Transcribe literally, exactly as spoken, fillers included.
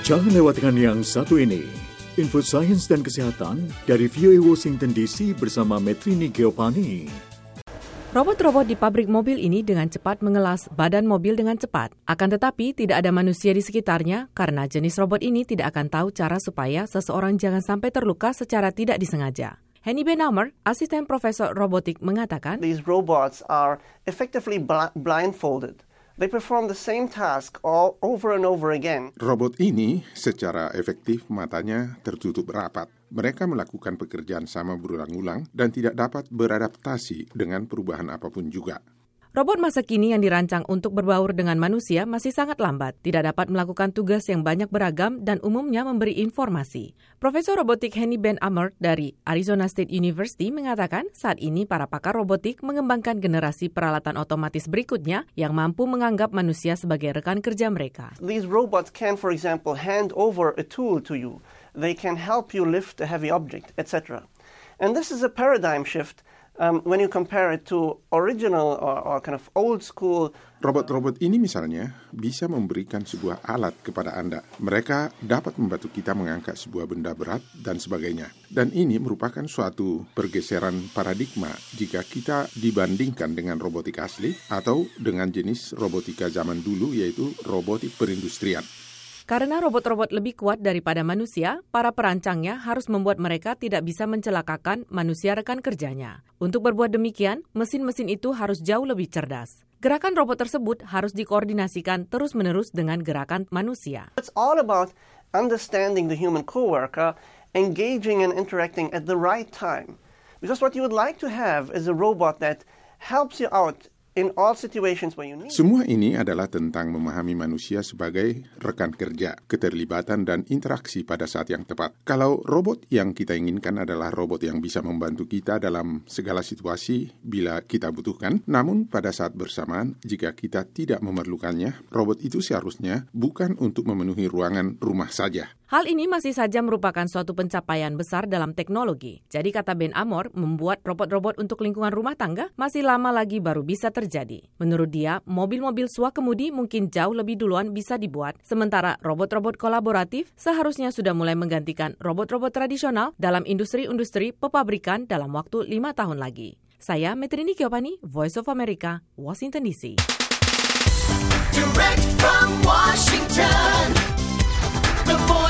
Jangan lewatkan yang satu ini. Info sains dan kesehatan dari V O A Washington D C bersama Metrini Geopani. Robot-robot di pabrik mobil ini dengan cepat mengelas badan mobil dengan cepat. Akan tetapi, tidak ada manusia di sekitarnya karena jenis robot ini tidak akan tahu cara supaya seseorang jangan sampai terluka secara tidak disengaja. Henny Ben-Amer, asisten profesor robotik, mengatakan, These robots are effectively bl- blindfolded. They perform the same task all over and over again. Robot ini secara efektif matanya tertutup rapat. Mereka melakukan pekerjaan sama berulang-ulang dan tidak dapat beradaptasi dengan perubahan apapun juga. Robot masa kini yang dirancang untuk berbaur dengan manusia masih sangat lambat, tidak dapat melakukan tugas yang banyak beragam dan umumnya memberi informasi. Profesor robotik Henny Ben-Amer dari Arizona State University mengatakan saat ini para pakar robotik mengembangkan generasi peralatan otomatis berikutnya yang mampu menganggap manusia sebagai rekan kerja mereka. These robots can, for example, hand over a tool to you. They can help you lift a heavy object, et cetera. And this is a paradigm shift. Um, when you compare it to original or, or kind of old school. Robot-robot ini misalnya bisa memberikan sebuah alat kepada Anda. Mereka dapat membantu kita mengangkat sebuah benda berat dan sebagainya. Dan ini merupakan suatu pergeseran paradigma jika kita dibandingkan dengan robotik asli atau dengan jenis robotika zaman dulu yaitu robotik perindustrian. Karena robot-robot lebih kuat daripada manusia, para perancangnya harus membuat mereka tidak bisa mencelakakan manusia rekan kerjanya. Untuk berbuat demikian, mesin-mesin itu harus jauh lebih cerdas. Gerakan robot tersebut harus dikoordinasikan terus-menerus dengan gerakan manusia. It's all about understanding the human coworker, engaging and interacting at the right time. Because what you would like to have is a robot that helps you out in all situations where you need. Semua ini adalah tentang memahami manusia sebagai rekan kerja, keterlibatan dan interaksi pada saat yang tepat. Kalau robot yang kita inginkan adalah robot yang bisa membantu kita dalam segala situasi bila kita butuhkan, namun pada saat bersamaan jika kita tidak memerlukannya, robot itu seharusnya bukan untuk memenuhi ruangan rumah saja. Hal ini masih saja merupakan suatu pencapaian besar dalam teknologi. Jadi kata Ben-Amer, membuat robot-robot untuk lingkungan rumah tangga masih lama lagi baru bisa terjadi. Menurut dia, mobil-mobil swakemudi mungkin jauh lebih duluan bisa dibuat, sementara robot-robot kolaboratif seharusnya sudah mulai menggantikan robot-robot tradisional dalam industri-industri pepabrikan dalam waktu lima tahun lagi. Saya Metrini Geopani, Voice of America, Washington D C. Direct from Washington, the